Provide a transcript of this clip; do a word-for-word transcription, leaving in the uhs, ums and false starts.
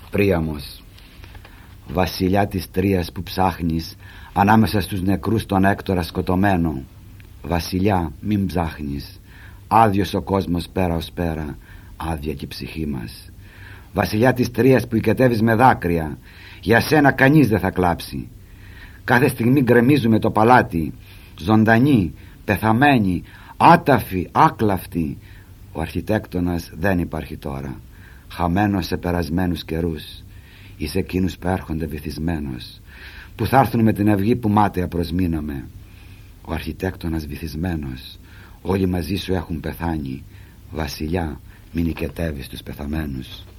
Príαμος, βασιλιά της Τρίας που ψάχνεις ανάμεσα στους νεκρούς τον Έκτορα σκοτωμένο. Βασιλιά, μην ψάχνεις, άδειος ο κόσμος πέρα ως πέρα, άδεια και η ψυχή μας. Βασιλιά της Τρίας που οικετεύεις με δάκρυα, για σένα κανείς δεν θα κλάψει. Κάθε στιγμή γκρεμίζουμε το παλάτι, ζωντανοί, πεθαμένοι, άταφοι, άκλαυτοι. Ο αρχιτέκτονας δεν υπάρχει τώρα, χαμένος σε περασμένους καιρούς. Είσαι εκείνους που έρχονται βυθισμένος, που θα έρθουν με την αυγή που μάταια προσμείναμε. Ο αρχιτέκτονας βυθισμένος, όλοι μαζί σου έχουν πεθάνει. Βασιλιά, μην οικετεύεις τους πεθαμένους.